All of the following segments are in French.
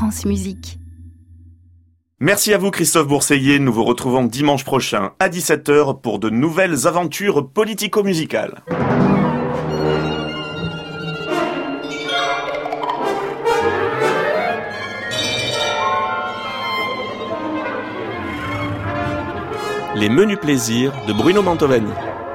France Musique. Merci à vous Christophe Bourseillet, nous vous retrouvons dimanche prochain à 17h pour de nouvelles aventures politico-musicales. Les menus plaisirs de Bruno Mantovani.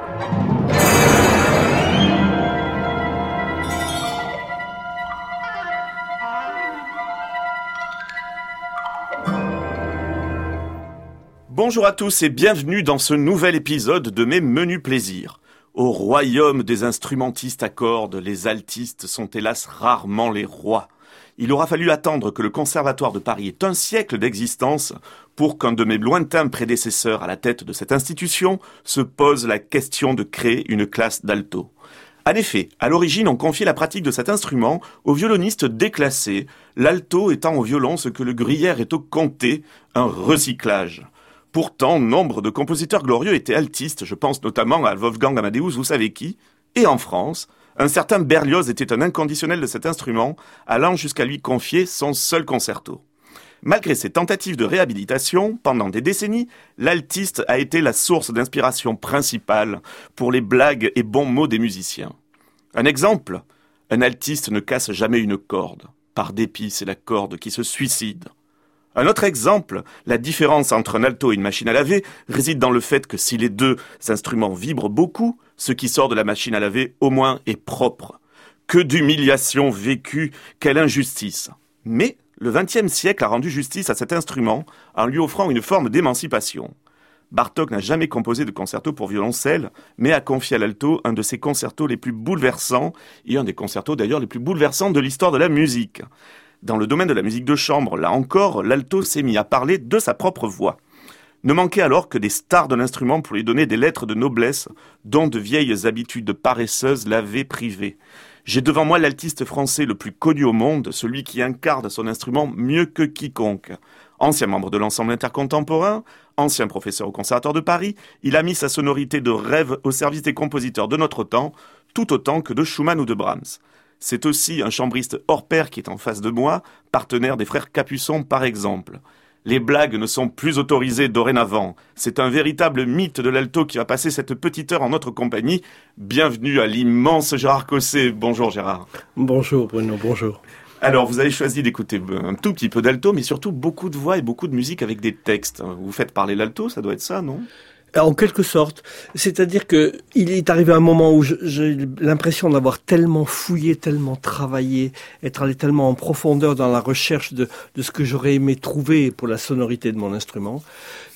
Bonjour à tous et bienvenue dans ce nouvel épisode de mes menus plaisirs. Au royaume des instrumentistes à cordes, les altistes sont hélas rarement les rois. Il aura fallu attendre que le Conservatoire de Paris ait un siècle d'existence pour qu'un de mes lointains prédécesseurs à la tête de cette institution se pose la question de créer une classe d'alto. En effet, à l'origine, on confiait la pratique de cet instrument aux violonistes déclassés, l'alto étant au violon ce que le gruyère est au comté, un recyclage. Pourtant, nombre de compositeurs glorieux étaient altistes, je pense notamment à Wolfgang Amadeus, vous savez qui, et en France, un certain Berlioz était un inconditionnel de cet instrument, allant jusqu'à lui confier son seul concerto. Malgré ses tentatives de réhabilitation, pendant des décennies, l'altiste a été la source d'inspiration principale pour les blagues et bons mots des musiciens. Un exemple, un altiste ne casse jamais une corde. Par dépit, c'est la corde qui se suicide. Un autre exemple, la différence entre un alto et une machine à laver réside dans le fait que si les deux instruments vibrent beaucoup, ce qui sort de la machine à laver, au moins, est propre. Que d'humiliation vécue, quelle injustice. Mais le XXe siècle a rendu justice à cet instrument en lui offrant une forme d'émancipation. Bartók n'a jamais composé de concerto pour violoncelle, mais a confié à l'alto un de ses concertos les plus bouleversants, et un des concertos d'ailleurs les plus bouleversants de l'histoire de la musique. Dans le domaine de la musique de chambre, là encore, l'alto s'est mis à parler de sa propre voix. Ne manquait alors que des stars de l'instrument pour lui donner des lettres de noblesse dont de vieilles habitudes paresseuses l'avaient privé. J'ai devant moi l'altiste français le plus connu au monde, celui qui incarne son instrument mieux que quiconque. Ancien membre de l'ensemble intercontemporain, ancien professeur au Conservatoire de Paris, il a mis sa sonorité de rêve au service des compositeurs de notre temps, tout autant que de Schumann ou de Brahms. C'est aussi un chambriste hors pair qui est en face de moi, partenaire des frères Capuçon par exemple. Les blagues ne sont plus autorisées dorénavant. C'est un véritable mythe de l'alto qui va passer cette petite heure en notre compagnie. Bienvenue à l'immense Gérard Cosset. Bonjour Gérard. Bonjour Bruno, bonjour. Alors, vous avez choisi d'écouter un tout petit peu d'alto, mais surtout beaucoup de voix et beaucoup de musique avec des textes. Vous faites parler l'alto, ça doit être ça, non ? En quelque sorte. C'est-à-dire que il est arrivé un moment où j'ai l'impression d'avoir tellement fouillé, tellement travaillé, être allé tellement en profondeur dans la recherche de ce que j'aurais aimé trouver pour la sonorité de mon instrument,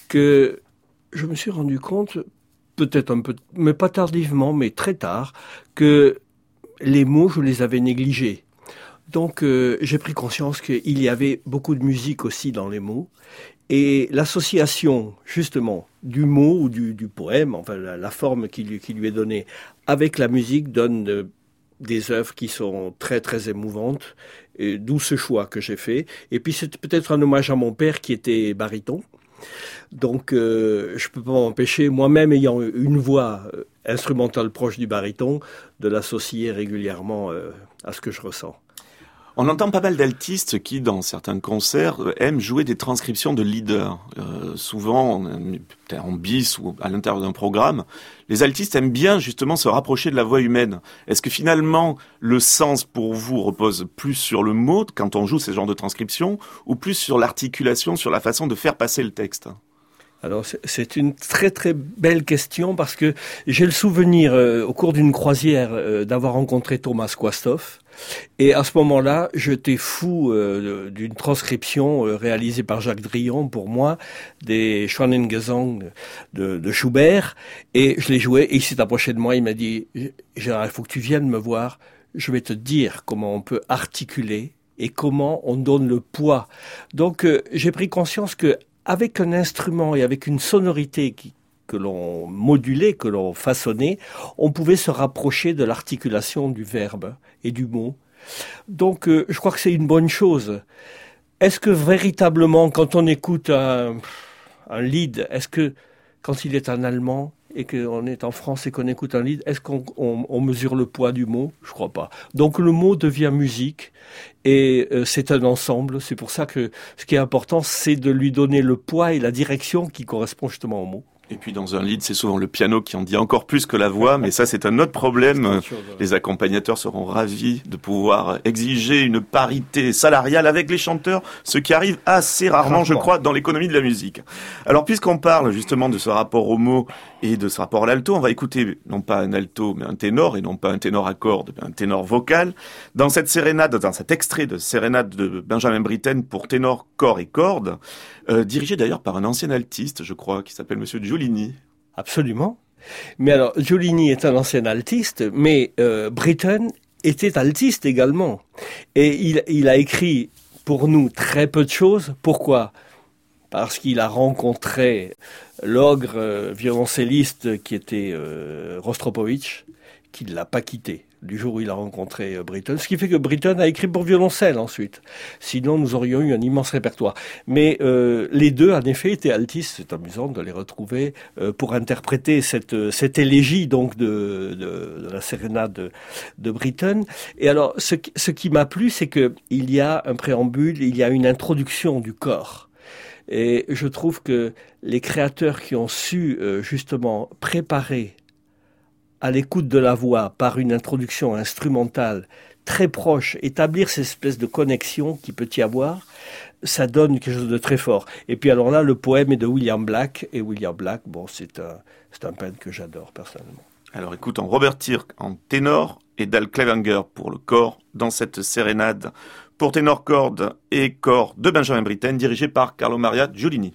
que je me suis rendu compte, peut-être un peu, mais pas tardivement, mais très tard, que les mots, je les avais négligés. Donc, j'ai pris conscience qu'il y avait beaucoup de musique aussi dans les mots. Et l'association, justement, du mot ou du poème, enfin la forme qui lui est donnée, avec la musique donne des œuvres qui sont très très émouvantes, et d'où ce choix que j'ai fait. Et puis c'est peut-être un hommage à mon père qui était baryton. Donc je peux pas m'empêcher, moi-même ayant une voix instrumentale proche du baryton, de l'associer régulièrement à ce que je ressens. On entend pas mal d'altistes qui, dans certains concerts, aiment jouer des transcriptions de leaders. Souvent, en bis ou à l'intérieur d'un programme, les altistes aiment bien justement se rapprocher de la voix humaine. Est-ce que finalement, le sens pour vous repose plus sur le mot quand on joue ces genres de transcriptions, ou plus sur l'articulation, sur la façon de faire passer le texte ? Alors c'est une très très belle question parce que j'ai le souvenir au cours d'une croisière d'avoir rencontré Thomas Quasthoff et à ce moment-là j'étais fou d'une transcription réalisée par Jacques Drillon pour moi des Schwanengesang de Schubert et je l'ai joué et il s'est approché de moi, il m'a dit Gérard, il faut que tu viennes me voir, je vais te dire comment on peut articuler et comment on donne le poids. Donc j'ai pris conscience que avec un instrument et avec une sonorité que l'on modulait, que l'on façonnait, on pouvait se rapprocher de l'articulation du verbe et du mot. Donc, je crois que c'est une bonne chose. Est-ce que véritablement, quand on écoute un lead, est-ce que quand il est en allemand, et qu'on est en France et qu'on écoute un lied, est-ce qu'on mesure le poids du mot? Je crois pas. Donc le mot devient musique et c'est un ensemble. C'est pour ça que ce qui est important, c'est de lui donner le poids et la direction qui correspond justement au mot. Et puis dans un lead, c'est souvent le piano qui en dit encore plus que la voix, mais ça c'est un autre problème. Les accompagnateurs seront ravis de pouvoir exiger une parité salariale avec les chanteurs, ce qui arrive assez rarement, je crois, dans l'économie de la musique. Alors puisqu'on parle justement de ce rapport au mot et de ce rapport à l'alto, on va écouter non pas un alto mais un ténor, et non pas un ténor à cordes, mais un ténor vocal. Dans cette sérénade, dans cet extrait de sérénade de Benjamin Britten pour ténor, corps et cordes, dirigé d'ailleurs par un ancien altiste, je crois, qui s'appelle Monsieur Giulini. Absolument. Mais alors, Giulini est un ancien altiste, mais Britten était altiste également. Et il a écrit pour nous très peu de choses. Pourquoi ? Parce qu'il a rencontré l'ogre violoncelliste qui était Rostropovitch, qui ne l'a pas quitté du jour où il a rencontré Britten. Ce qui fait que Britten a écrit pour violoncelle ensuite. Sinon, nous aurions eu un immense répertoire. Mais les deux, en effet, étaient altistes. C'est amusant de les retrouver pour interpréter cette élégie donc de la sérénade de Britten. Et alors, ce qui m'a plu, c'est que il y a un préambule, il y a une introduction du corps. Et je trouve que les créateurs qui ont su justement préparer à l'écoute de la voix par une introduction instrumentale très proche, établir cette espèce de connexion qu'il peut y avoir, ça donne quelque chose de très fort. Et puis alors là, le poème est de William Black, et William Black, bon, c'est un peintre que j'adore personnellement. Alors écoutons Robert Tirk en ténor et Dal Clevenger pour le corps dans cette sérénade pour ténor, cordes et corps de Benjamin Britten dirigé par Carlo Maria Giulini.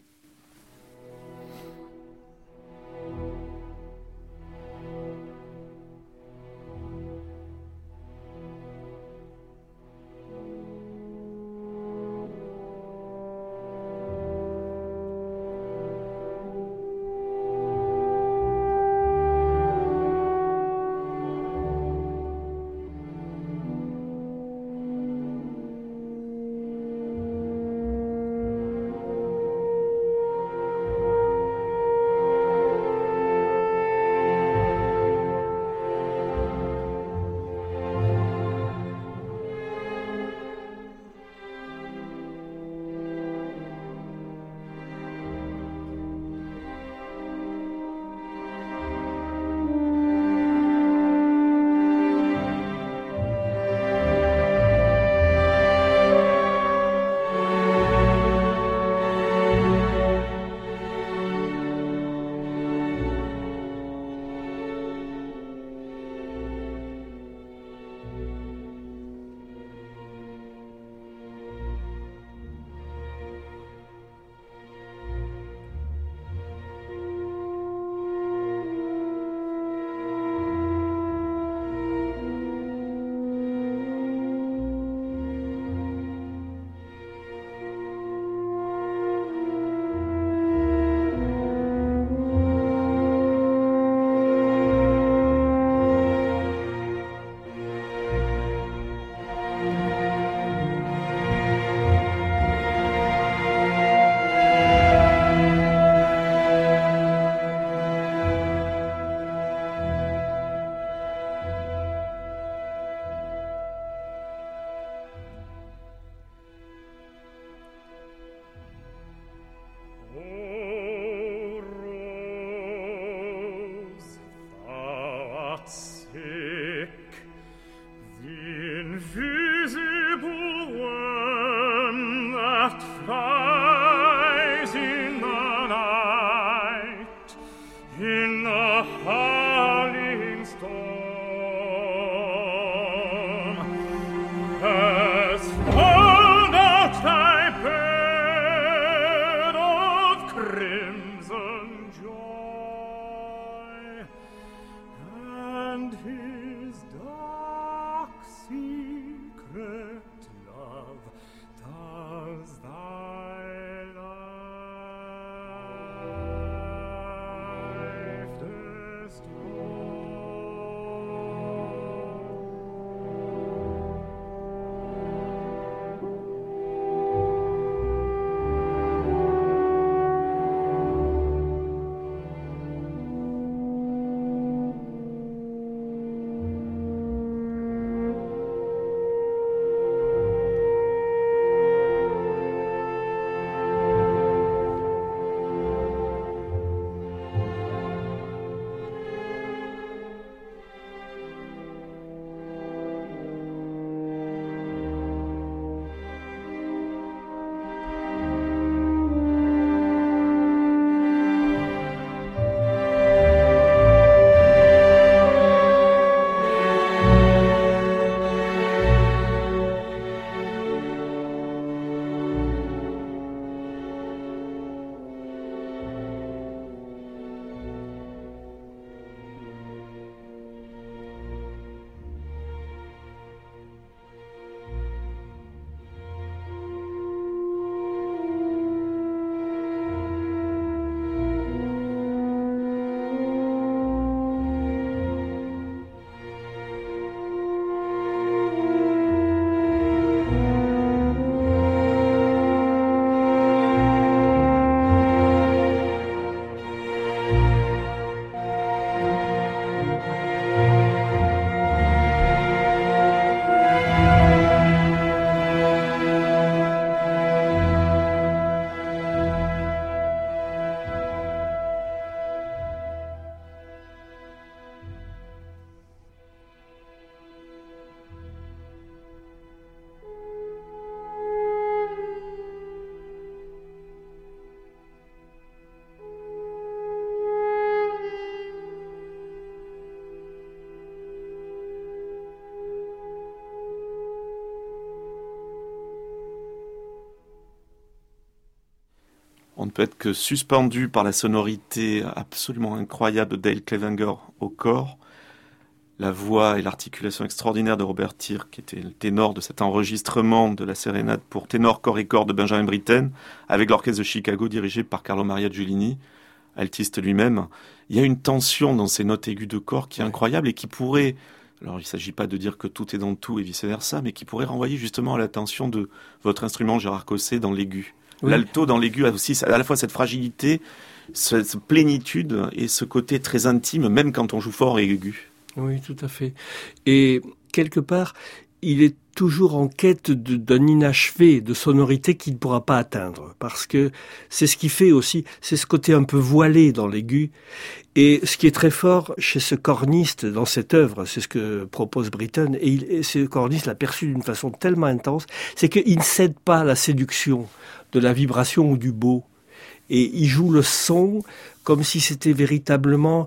On ne peut être que suspendu par la sonorité absolument incroyable de Dale Clevenger au corps, la voix et l'articulation extraordinaire de Robert Thirk, qui était le ténor de cet enregistrement de la sérénade pour ténor, corps et corps de Benjamin Britten, avec l'orchestre de Chicago dirigé par Carlo Maria Giulini, altiste lui-même. Il y a une tension dans ces notes aiguës de corps qui est incroyable et qui pourrait, alors il ne s'agit pas de dire que tout est dans tout et vice-versa, mais qui pourrait renvoyer justement à la tension de votre instrument, Gérard Cosset, dans l'aigu. Oui. L'alto dans l'aigu a aussi à la fois cette fragilité, cette plénitude et ce côté très intime, même quand on joue fort et aigu. Oui, tout à fait. Et quelque part, il est toujours en quête d'un inachevé, de sonorité qu'il ne pourra pas atteindre. Parce que c'est ce qui fait aussi, c'est ce côté un peu voilé dans l'aigu. Et ce qui est très fort chez ce corniste dans cette œuvre, c'est ce que propose Britten, et ce corniste l'a perçu d'une façon tellement intense, c'est qu'il ne cède pas à la séduction de la vibration ou du beau. Et il joue le son comme si c'était véritablement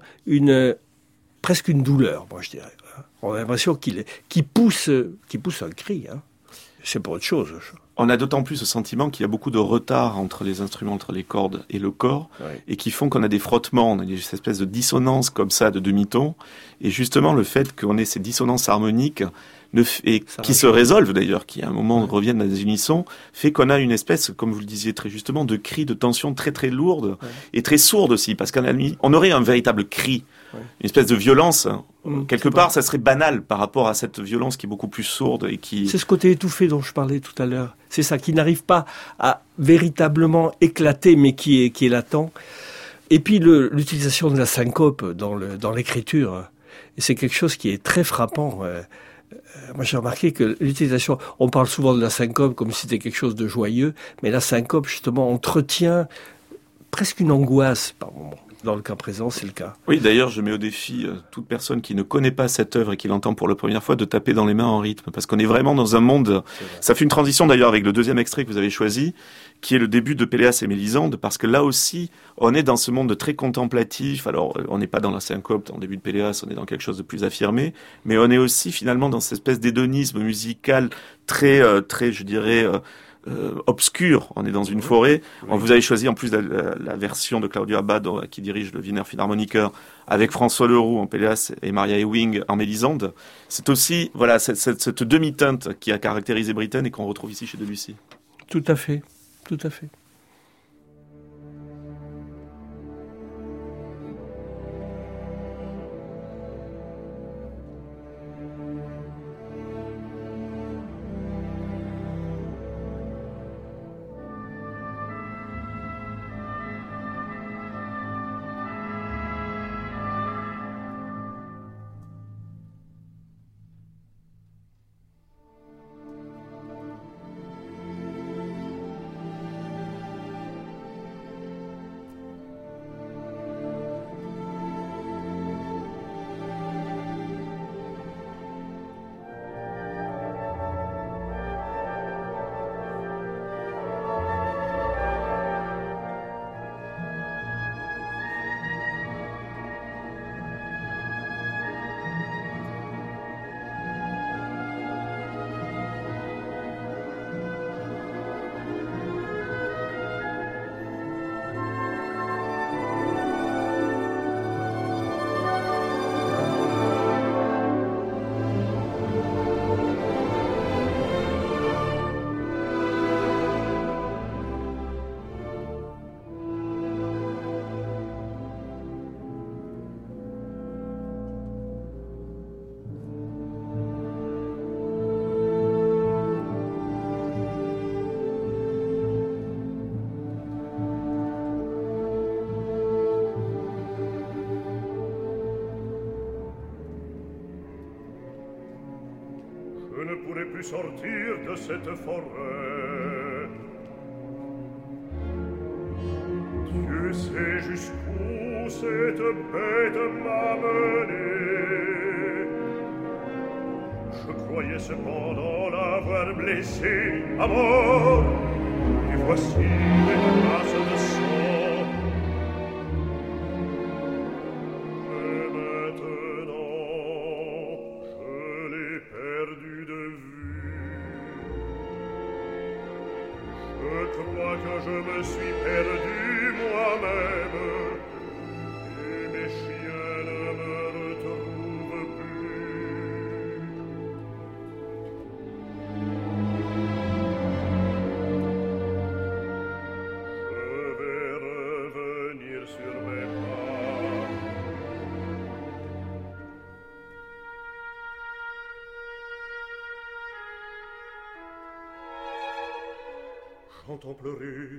presque une douleur, moi je dirais. On a l'impression qu'il pousse un cri. Hein. C'est pas autre chose. On a d'autant plus ce sentiment qu'il y a beaucoup de retard entre les instruments, entre les cordes et le corps, et qui font qu'on a des frottements, on a des espèces de dissonances comme ça, de demi-ton. Et justement, le fait qu'on ait ces dissonances harmoniques, qui se résolvent d'ailleurs, qui à un moment reviennent à des unissons, fait qu'on a une espèce, comme vous le disiez très justement, de cri, de tension très très lourde, et très sourde aussi, parce qu'à la nuit, on aurait un véritable cri, une espèce de violence. Quelque part, ça serait banal par rapport à cette violence qui est beaucoup plus sourde et qui... C'est ce côté étouffé dont je parlais tout à l'heure. C'est ça, qui n'arrive pas à véritablement éclater, mais qui est latent. Et puis l'utilisation de la syncope dans l'écriture, et c'est quelque chose qui est très frappant. Moi, j'ai remarqué que l'utilisation, on parle souvent de la syncope comme si c'était quelque chose de joyeux, mais la syncope, justement, entretient presque une angoisse par moment. Dans le cas présent, c'est le cas. Oui, d'ailleurs, je mets au défi toute personne qui ne connaît pas cette œuvre et qui l'entend pour la première fois de taper dans les mains en rythme, parce qu'on est vraiment dans un monde... Ça fait une transition d'ailleurs avec le deuxième extrait que vous avez choisi, qui est le début de Péléas et Mélisande, parce que là aussi, on est dans ce monde très contemplatif. Alors, on n'est pas dans la syncope, dans le début de Péléas, on est dans quelque chose de plus affirmé, mais on est aussi finalement dans cette espèce d'hédonisme musical très, je dirais... obscur, on est dans une forêt. Oui. Vous avez choisi en plus la version de Claudio Abbado qui dirige le Wiener Philharmoniker avec François Leroux en Péléas et Maria Ewing en Mélisande. C'est aussi voilà cette demi-teinte qui a caractérisé Britten et qu'on retrouve ici chez Debussy. Tout à fait, tout à fait. Je ne pourrai plus sortir de cette forêt. Dieu sait jusqu'où cette bête m'a mené. Je croyais cependant l'avoir blessé à mort. Et voici les traces de sang. Et maintenant, je l'ai perdu de vue. Je crois que je me suis perdu moi-même, et mes chiens ne me retrouvent plus. Je vais revenir sur mes pas. J'entends pleurer.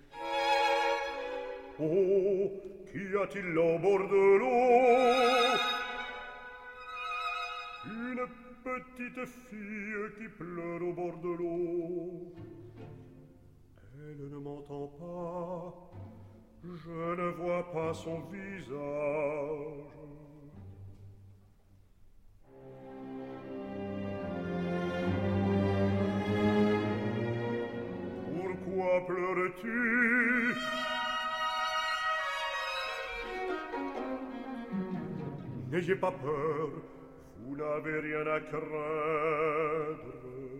Oh, qu'y a-t-il au bord de l'eau? Une petite fille qui pleure au bord de l'eau. Elle ne m'entend pas. Je ne vois pas son visage. Pourquoi pleures-tu? N'ayez pas peur, vous n'avez rien à craindre.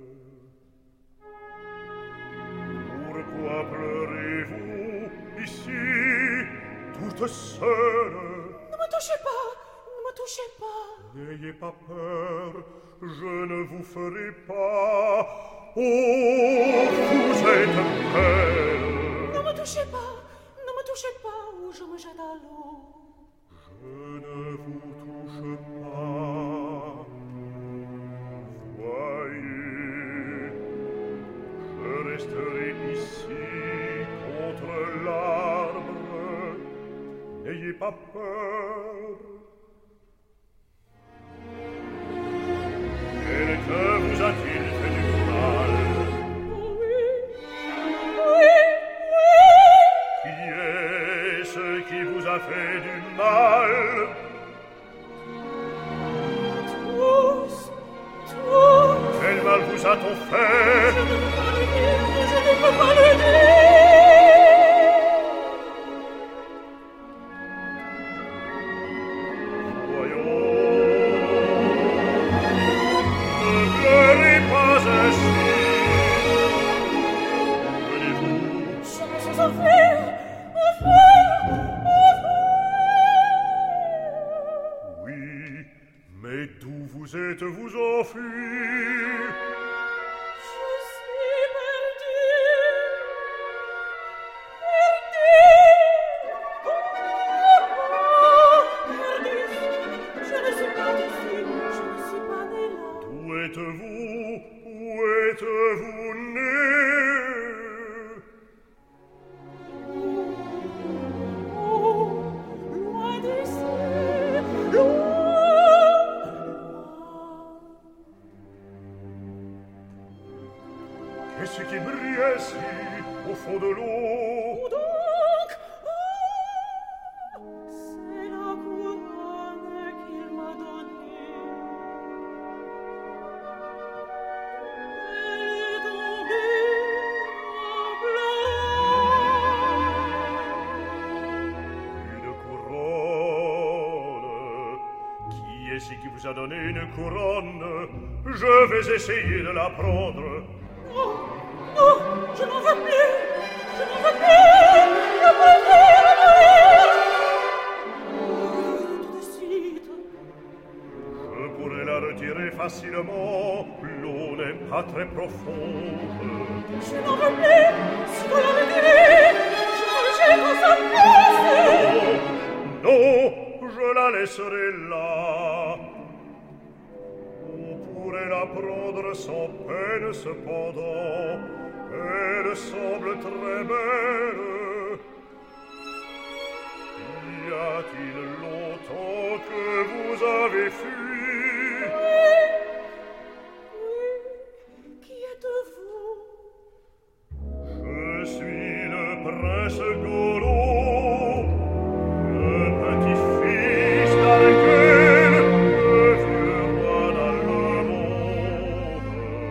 Pourquoi pleurez-vous ici, toute seule? Ne me touchez pas, ne me touchez pas. N'ayez pas peur, je ne vous ferai pas. Oh, vous êtes belle. Ne me touchez pas, ou je me jette à l'eau. Je ne vous touche pas. Voyez, je resterai ici contre l'arbre. N'ayez pas peur. Quelqu'un vous a-t-il fait du mal? Qui est-ce qui vous a fait du mal? Tous. Quel mal vous a-t-on fait? Je ne peux pas le dire. Vous êtes-vous enfui? Je suis perdue. Je ne suis pas d'ici, je ne suis pas née là. D'où êtes-vous? Où êtes-vous né? Loin d'ici, loin. Qu'est-ce qui brille ici, au fond de l'eau? Où donc? C'est la couronne qu'il m'a donnée. Elle est tombée en pleurant. Une couronne. Qui est-ce qui vous a donné une couronne? Je vais essayer de la prendre. Non, je n'en veux plus. Je n'en veux plus. Je préfère mourir. Tout de suite. Je pourrais la retirer facilement. L'eau n'est pas très profonde. Je n'en veux plus. Si vous la retirez, je me jette en sa place. Non, je la laisserai là. On pourrait la prendre sans peine cependant. Elle semble très belle. Y a-t-il longtemps que vous avez fui? Oui, qui êtes-vous? Je suis le prince Golo, le petit-fils d'Arkel, le vieux roi dans le monde.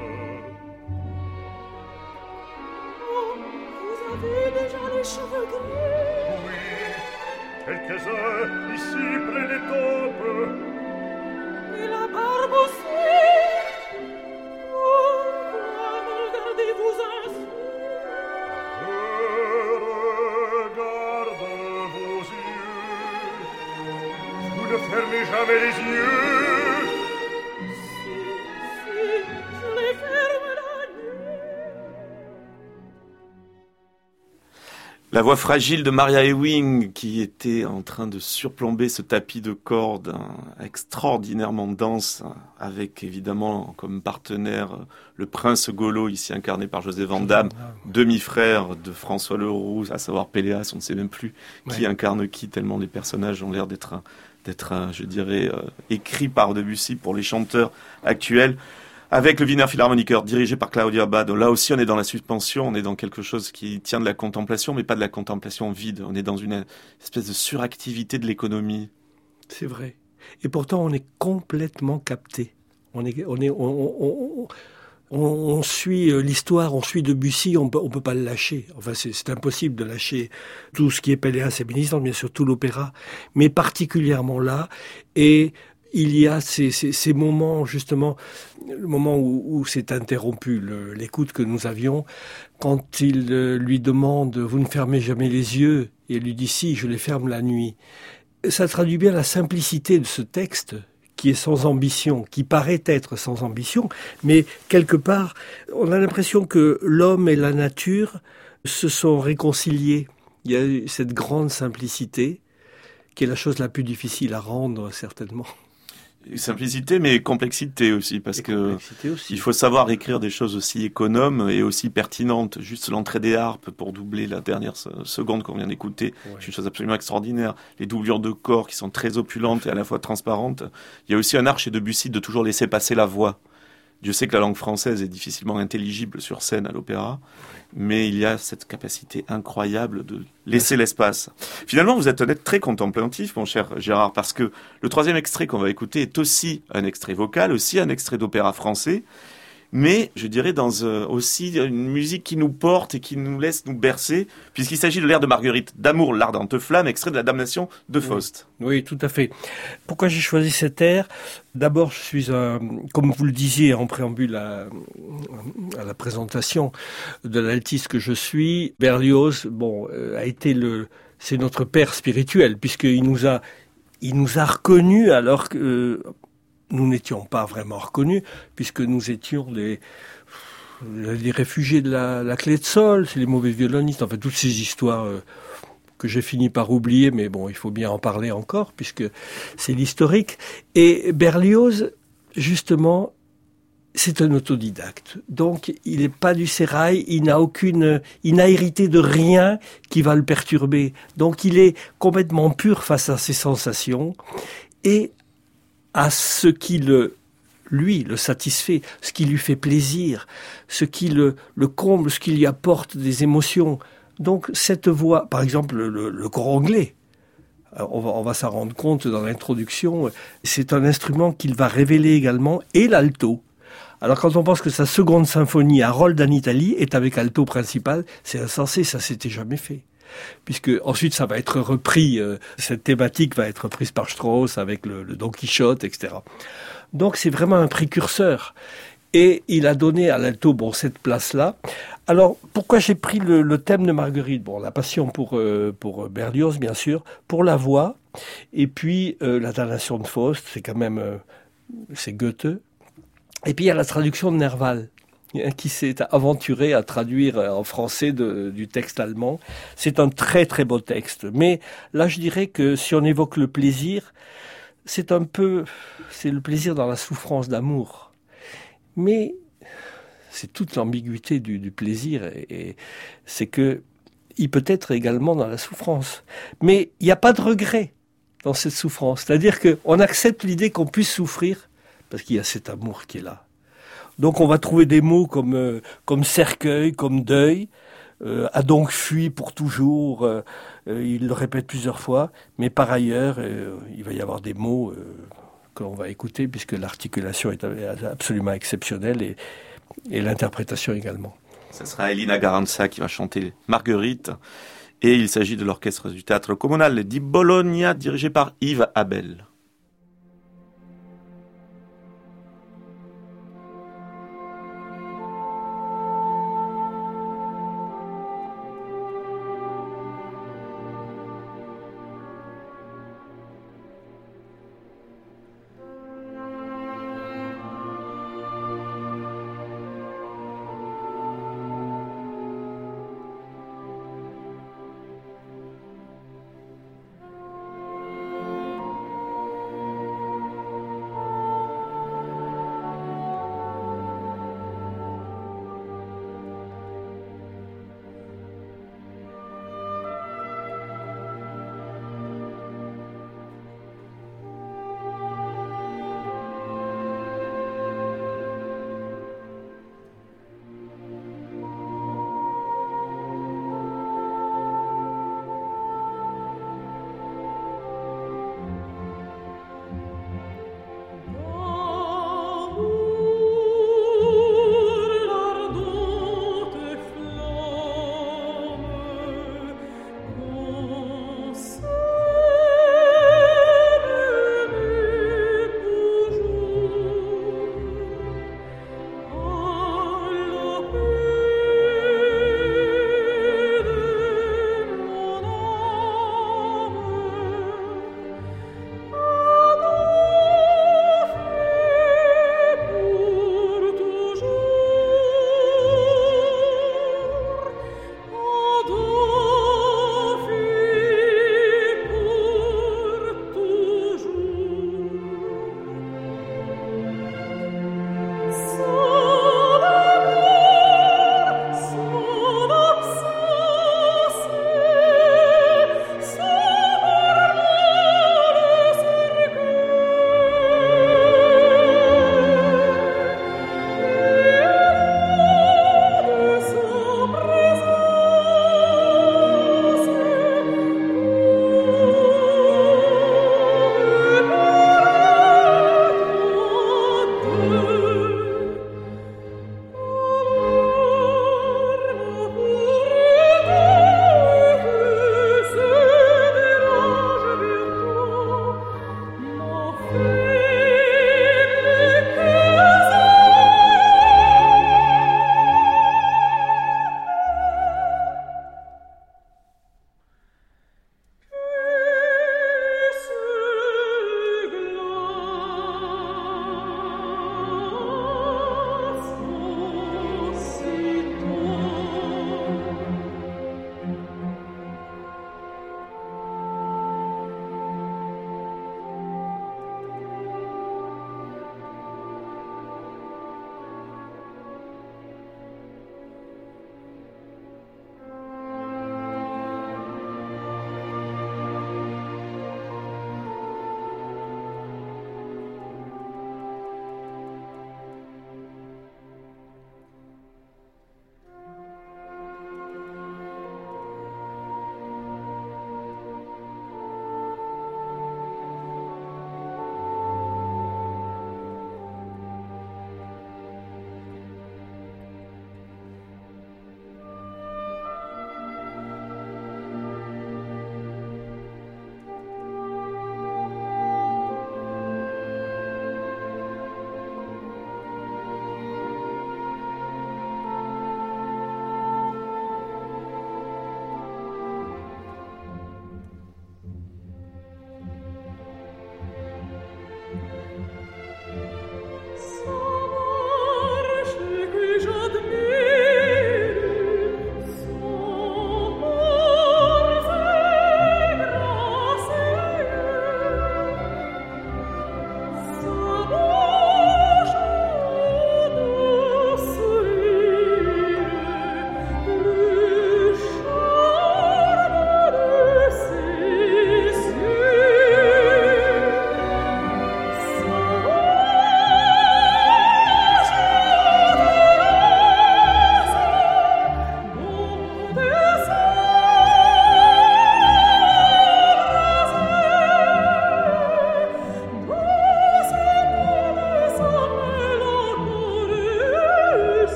Oh, vous avez déjà les cheveux gris. Oui, quelques-uns ici près des tempes. Et la barbe aussi. Pourquoi me regardez-vous ainsi? fermez les yeux. Si, je les ferme la nuit. La voix fragile de Maria Ewing qui était en train de surplomber ce tapis de cordes extraordinairement dense, avec évidemment comme partenaire le prince Golo, ici incarné par José Van Damme, demi-frère de François Leroux, à savoir Péléas, on ne sait même plus qui incarne qui, tellement les personnages ont l'air d'être je dirais, écrits par Debussy pour les chanteurs actuels. Avec le Wiener Philharmoniker dirigé par Claudio Abbado, là aussi on est dans la suspension, on est dans quelque chose qui tient de la contemplation, mais pas de la contemplation vide. On est dans une espèce de suractivité de l'économie. C'est vrai. Et pourtant on est complètement capté. On suit l'histoire, on suit Debussy, on peut pas le lâcher. Enfin, c'est impossible de lâcher tout ce qui est Péléas et Bénisande, bien sûr tout l'opéra, mais particulièrement là. Et il y a ces moments, justement, le moment où s'est interrompu l'écoute que nous avions, quand il lui demande « Vous ne fermez jamais les yeux ?» et elle lui dit « Si, je les ferme la nuit ». Ça traduit bien la simplicité de ce texte, qui est sans ambition, qui paraît être sans ambition, mais quelque part, on a l'impression que l'homme et la nature se sont réconciliés. Il y a cette grande simplicité, qui est la chose la plus difficile à rendre, certainement. Simplicité, mais complexité aussi, parce que il faut savoir écrire des choses aussi économes et aussi pertinentes. Juste l'entrée des harpes pour doubler la dernière seconde qu'on vient d'écouter, c'est une chose absolument extraordinaire. Les doublures de corps qui sont très opulentes et à la fois transparentes. Il y a aussi un art chez Debussy de toujours laisser passer la voix. Dieu sait que la langue française est difficilement intelligible sur scène à l'opéra, mais il y a cette capacité incroyable de laisser l'espace. Finalement, vous êtes un être très contemplatif, mon cher Gérard, parce que le troisième extrait qu'on va écouter est aussi un extrait vocal, aussi un extrait d'opéra français, mais je dirais dans aussi une musique qui nous porte et qui nous laisse nous bercer, puisqu'il s'agit de l'air de Marguerite d'Amour, l'ardente flamme, extrait de la Damnation de Faust. Oui, tout à fait. Pourquoi j'ai choisi cet air ? D'abord, je suis comme vous le disiez en préambule à la présentation de l'altiste que je suis, Berlioz, a été c'est notre père spirituel, puisqu'il nous a reconnus alors que nous n'étions pas vraiment reconnus, puisque nous étions les réfugiés de la clé de sol, c'est les mauvais violonistes, enfin toutes ces histoires que j'ai fini par oublier, mais bon, il faut bien en parler encore, puisque c'est l'historique. Et Berlioz, justement, c'est un autodidacte. Donc, il n'est pas du sérail, il n'a hérité de rien qui va le perturber. Donc, il est complètement pur face à ses sensations et à ce qui le satisfait, ce qui lui fait plaisir, ce qui le comble, ce qui lui apporte des émotions. Donc cette voix, par exemple le cor anglais, on va s'en rendre compte dans l'introduction, c'est un instrument qu'il va révéler également, et l'alto. Alors quand on pense que sa seconde symphonie, Harold en Italie, est avec alto principal, c'est insensé, ça s'était jamais fait. Puisque ensuite ça va être repris, cette thématique va être reprise par Strauss avec le Don Quichotte, etc. Donc c'est vraiment un précurseur. Et il a donné à l'alto cette place-là. Alors pourquoi j'ai pris le thème de Marguerite ? La passion pour Berlioz, bien sûr, pour la voix, et puis la Damnation de Faust, c'est quand même c'est Goethe. Et puis il y a la traduction de Nerval, qui s'est aventuré à traduire en français du texte allemand. C'est un très très beau texte. Mais là, je dirais que si on évoque le plaisir, c'est le plaisir dans la souffrance d'amour. Mais c'est toute l'ambiguïté du plaisir, et c'est que il peut être également dans la souffrance. Mais il n'y a pas de regret dans cette souffrance. C'est-à-dire qu'on accepte l'idée qu'on puisse souffrir parce qu'il y a cet amour qui est là. Donc on va trouver des mots comme cercueil, comme deuil, a donc fui pour toujours, il le répète plusieurs fois, mais par ailleurs, il va y avoir des mots que l'on va écouter, puisque l'articulation est absolument exceptionnelle, et l'interprétation également. Ce sera Elina Garanza qui va chanter Marguerite, et il s'agit de l'orchestre du Théâtre Comunale di Bologna, dirigé par Yves Abel.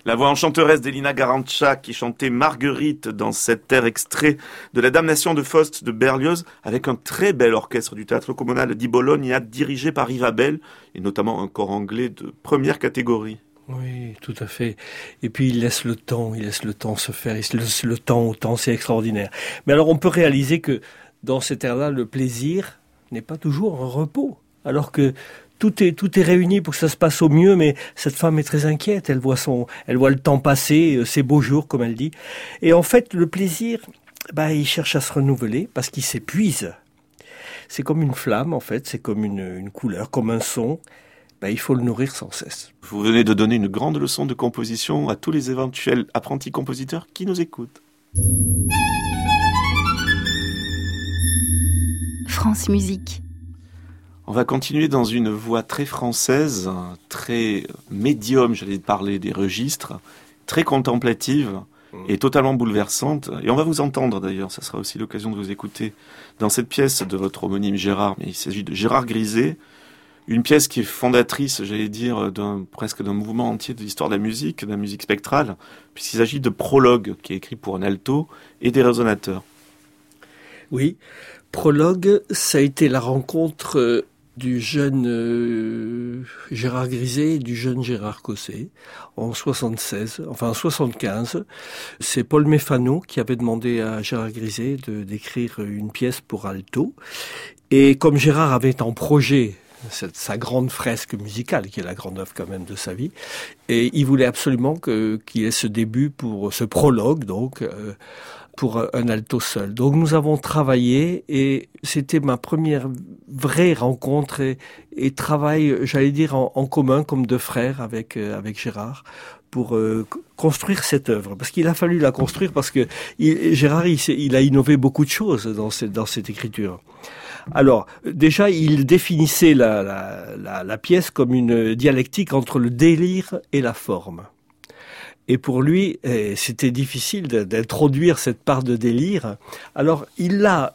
La voix enchanteresse d'Elina Garancha qui chantait Marguerite dans cet air extrait de La Damnation de Faust de Berlioz avec un très bel orchestre du Théâtre Comunale di Bologna dirigé par Yves Abel et notamment un corps anglais de première catégorie. Oui, tout à fait. Et puis il laisse le temps se faire, il laisse le temps au temps, c'est extraordinaire. Mais alors on peut réaliser que dans cet air-là, le plaisir n'est pas toujours un repos. Alors que tout est réuni pour que ça se passe au mieux, mais cette femme est très inquiète. Elle voit le temps passer, ses beaux jours, comme elle dit. Et en fait, le plaisir, il cherche à se renouveler parce qu'il s'épuise. C'est comme une flamme, en fait. C'est comme une couleur, comme un son. Il faut le nourrir sans cesse. Vous venez de donner une grande leçon de composition à tous les éventuels apprentis compositeurs qui nous écoutent. France Musique. On va continuer dans une voix très française, très médium, j'allais parler des registres, très contemplative et totalement bouleversante. Et on va vous entendre d'ailleurs, ça sera aussi l'occasion de vous écouter dans cette pièce de votre homonyme Gérard, mais il s'agit de Gérard Griset, une pièce qui est fondatrice, j'allais dire, presque d'un mouvement entier de l'histoire de la musique spectrale, puisqu'il s'agit de Prologue, qui est écrit pour un alto et des résonateurs. Oui, Prologue, ça a été la rencontre du jeune Gérard Griset et du jeune Gérard Cosset en 75. C'est Paul Méfano qui avait demandé à Gérard Griset d'écrire une pièce pour alto. Et comme Gérard avait en projet sa grande fresque musicale, qui est la grande œuvre quand même de sa vie, et il voulait absolument qu'il ait ce début pour ce prologue, donc pour un alto seul. Donc nous avons travaillé et c'était ma première vraie rencontre et travail, j'allais dire, en commun comme deux frères avec Gérard pour construire cette œuvre. Parce qu'il a fallu la construire parce que Gérard, il a innové beaucoup de choses dans cette écriture. Alors, déjà, il définissait la pièce comme une dialectique entre le délire et la forme. Et pour lui, c'était difficile d'introduire cette part de délire. Alors, il a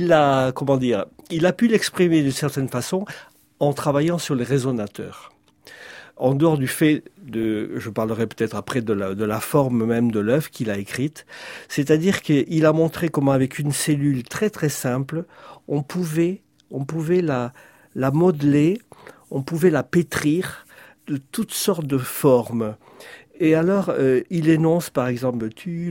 pu l'exprimer d'une certaine façon en travaillant sur les résonateurs. En dehors du fait je parlerai peut-être après de la forme même de l'œuvre qu'il a écrite, c'est-à-dire qu'il a montré comment avec une cellule très très simple, on pouvait la modeler, on pouvait la pétrir de toutes sortes de formes. Et alors, il énonce par exemple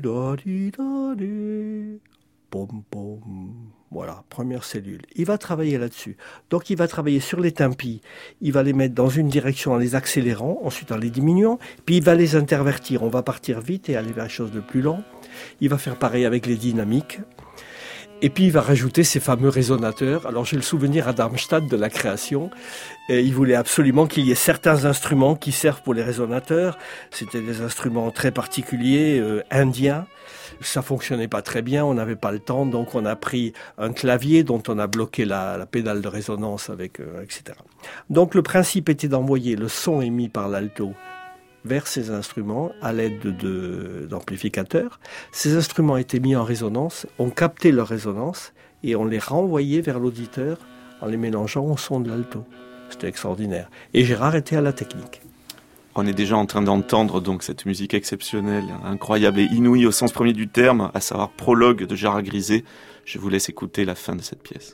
pom pom. Voilà, première cellule. Il va travailler là-dessus. Donc il va travailler sur les tempi. Il va les mettre dans une direction en les accélérant, ensuite en les diminuant, puis il va les intervertir. On va partir vite et aller vers quelque chose de plus lent. Il va faire pareil avec les dynamiques. Et puis il va rajouter ces fameux résonateurs. Alors j'ai le souvenir à Darmstadt de la création. Et il voulait absolument qu'il y ait certains instruments qui servent pour les résonateurs. C'était des instruments très particuliers, indiens. Ça fonctionnait pas très bien, on n'avait pas le temps, donc on a pris un clavier dont on a bloqué la pédale de résonance avec, etc. Donc le principe était d'envoyer le son émis par l'alto vers ces instruments à l'aide d'amplificateurs. Ces instruments étaient mis en résonance, on captait leur résonance et on les renvoyait vers l'auditeur en les mélangeant au son de l'alto. C'était extraordinaire. Et Gérard était à la technique. On est déjà en train d'entendre donc cette musique exceptionnelle, incroyable et inouïe au sens premier du terme, à savoir Prologue de Gérard Griset. Je vous laisse écouter la fin de cette pièce.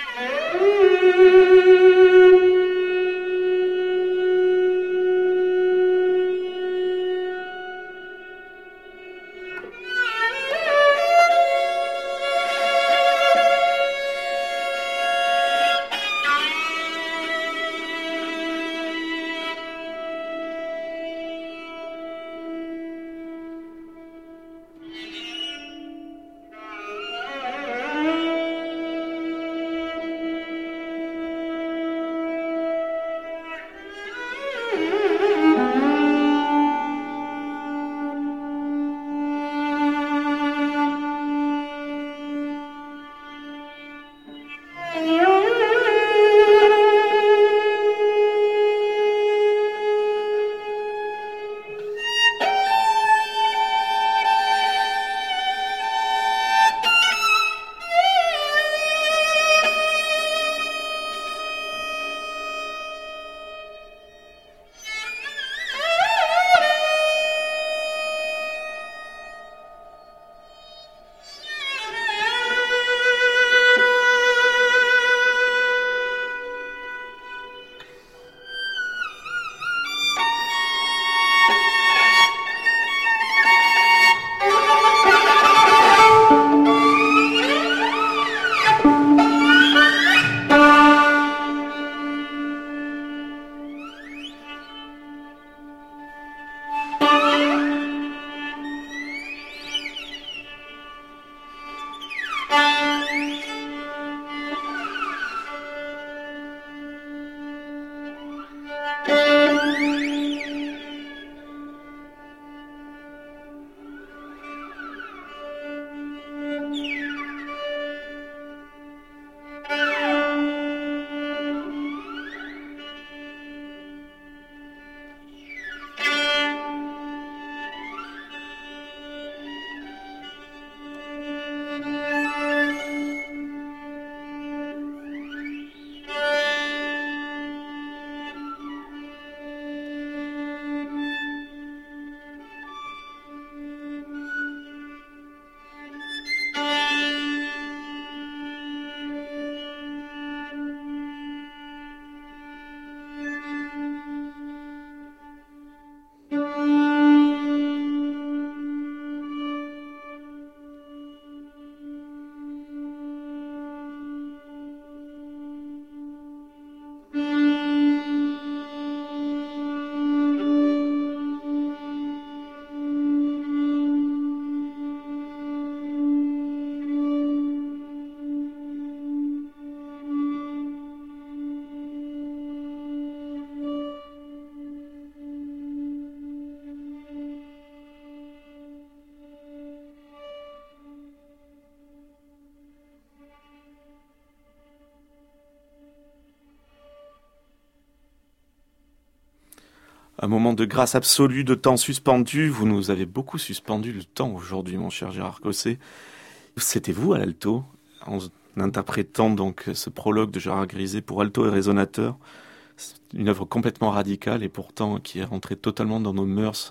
Un moment de grâce absolue, de temps suspendu. Vous nous avez beaucoup suspendu le temps aujourd'hui, mon cher Gérard Cosset. C'était vous à l'alto, en interprétant donc ce prologue de Gérard Griset pour alto et résonateur. C'est une œuvre complètement radicale et pourtant qui est rentrée totalement dans nos mœurs.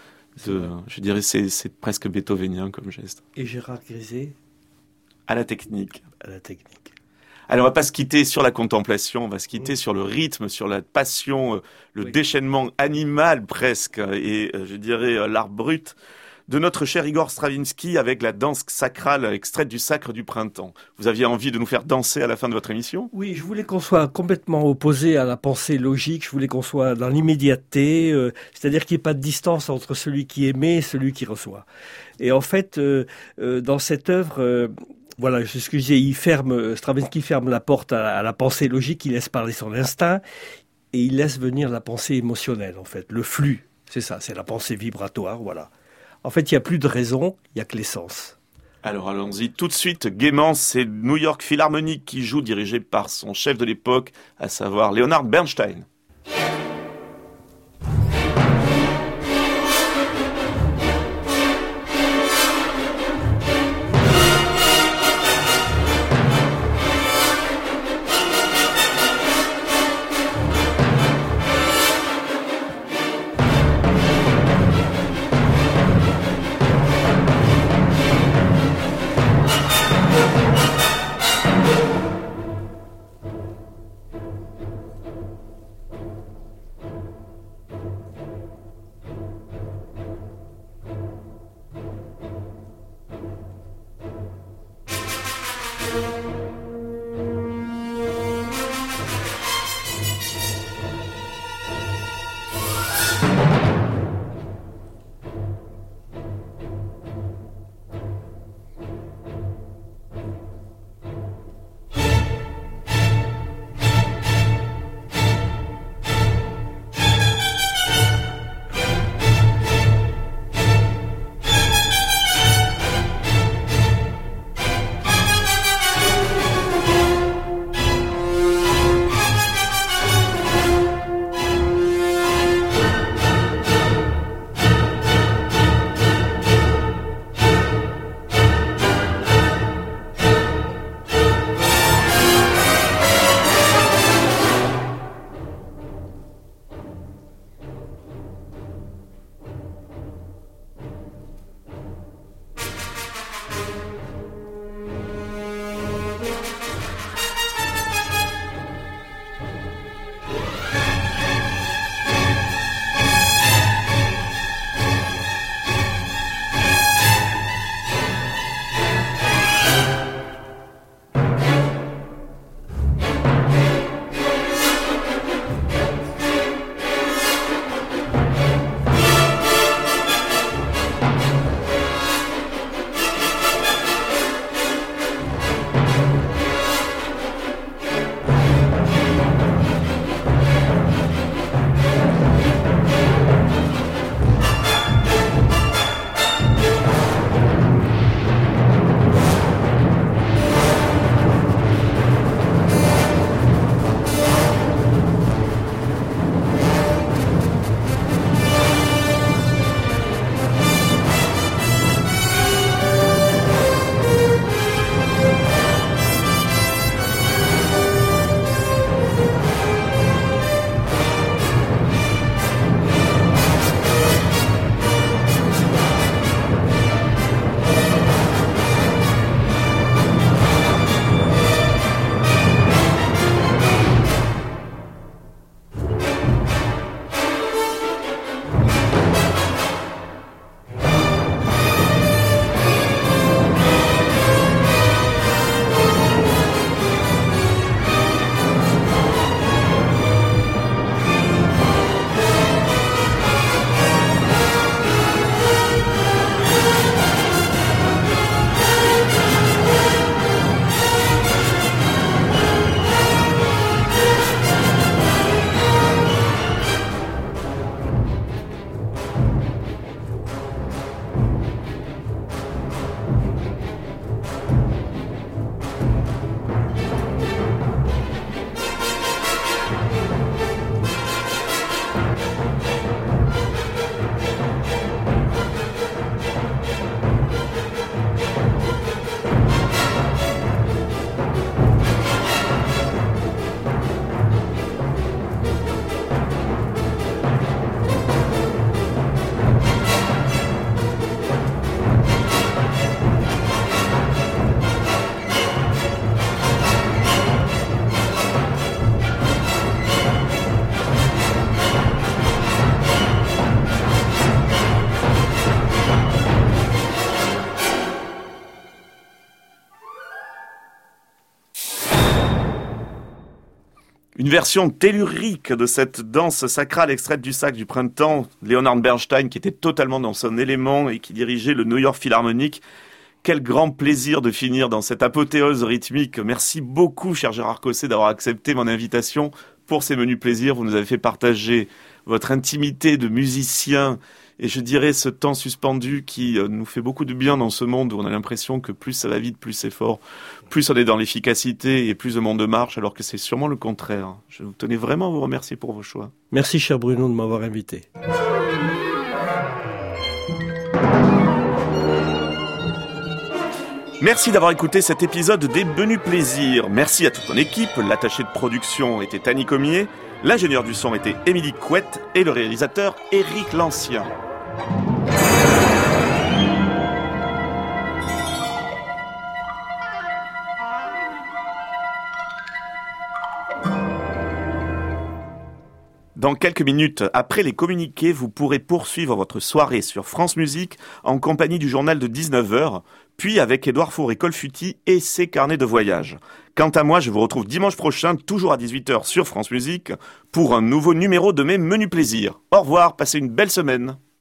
Je dirais c'est presque beethovenien comme geste. Et Gérard Griset à la technique. À la technique. Alors on va pas se quitter sur la contemplation, on va se quitter sur le rythme, sur la passion, le déchaînement animal presque, et je dirais l'art brut de notre cher Igor Stravinsky avec la danse sacrale extraite du Sacre du printemps. Vous aviez envie de nous faire danser à la fin de votre émission ? Oui, je voulais qu'on soit complètement opposé à la pensée logique, je voulais qu'on soit dans l'immédiateté, c'est-à-dire qu'il n'y ait pas de distance entre celui qui émet et celui qui reçoit. Et en fait, dans cette œuvre... Voilà, c'est ce que je disais, Stravinsky ferme la porte à la pensée logique, il laisse parler son instinct et il laisse venir la pensée émotionnelle, en fait, le flux, c'est ça, c'est la pensée vibratoire, voilà. En fait, il n'y a plus de raison, il n'y a que l'essence. Alors allons-y tout de suite, gaiement, c'est New York Philharmonic qui joue, dirigé par son chef de l'époque, à savoir Leonard Bernstein. Une version tellurique de cette danse sacrale extraite du Sac du printemps, Leonard Bernstein qui était totalement dans son élément et qui dirigeait le New York Philharmonic. Quel grand plaisir de finir dans cette apothéose rythmique. Merci beaucoup, cher Gérard Cosset, d'avoir accepté mon invitation pour ces menus plaisirs. Vous nous avez fait partager votre intimité de musicien et je dirais ce temps suspendu qui nous fait beaucoup de bien dans ce monde où on a l'impression que plus ça va vite, plus c'est fort, plus on est dans l'efficacité et plus le monde marche, alors que c'est sûrement le contraire. Je tenais vraiment à vous remercier pour vos choix. Merci, cher Bruno, de m'avoir invité. Merci d'avoir écouté cet épisode des Menus Plaisirs. Merci à toute mon équipe. L'attaché de production était Annie Comier, l'ingénieur du son était Émilie Couette et le réalisateur Éric Lancien. Dans quelques minutes, après les communiqués, vous pourrez poursuivre votre soirée sur France Musique en compagnie du journal de 19h, puis avec Édouard Fauré-Colfuti et ses carnets de voyage. Quant à moi, je vous retrouve dimanche prochain, toujours à 18h sur France Musique, pour un nouveau numéro de mes Menus Plaisirs. Au revoir, passez une belle semaine.